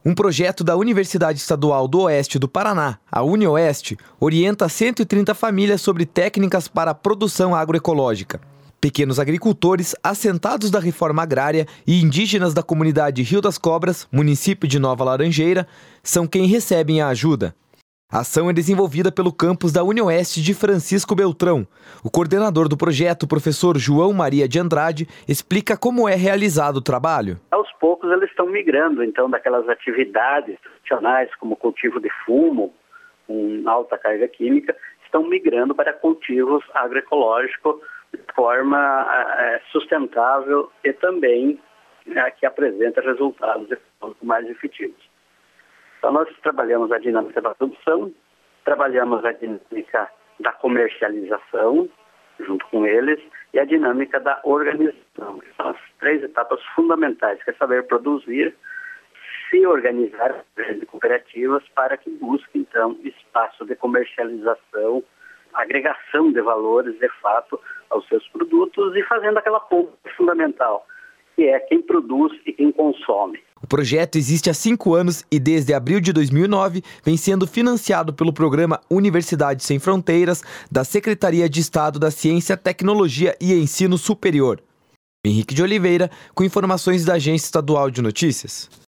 Um projeto da Universidade Estadual do Oeste do Paraná, a UniOeste, orienta 130 famílias sobre técnicas para a produção agroecológica. Pequenos agricultores, assentados da reforma agrária e indígenas da comunidade Rio das Cobras, município de Nova Laranjeira, são quem recebem a ajuda. A ação é desenvolvida pelo campus da UniOeste de Francisco Beltrão. O coordenador do projeto, o professor João Maria de Andrade, explica como é realizado o trabalho. Aos poucos eles estão migrando, então, daquelas atividades tradicionais, como cultivo de fumo, com alta carga química, estão migrando para cultivos agroecológicos de forma sustentável e também que apresenta resultados mais efetivos. Então, nós trabalhamos a dinâmica da produção, trabalhamos a dinâmica da comercialização, junto com eles, e a dinâmica da organização, que são as 3 etapas fundamentais, que é saber produzir, se organizar em cooperativas para que busque, então, espaço de comercialização, agregação de valores, de fato, aos seus produtos e fazendo aquela ponta fundamental, que é quem produz e quem consome. O projeto existe há 5 anos e desde abril de 2009 vem sendo financiado pelo programa Universidade Sem Fronteiras da Secretaria de Estado da Ciência, Tecnologia e Ensino Superior. Henrique de Oliveira, com informações da Agência Estadual de Notícias.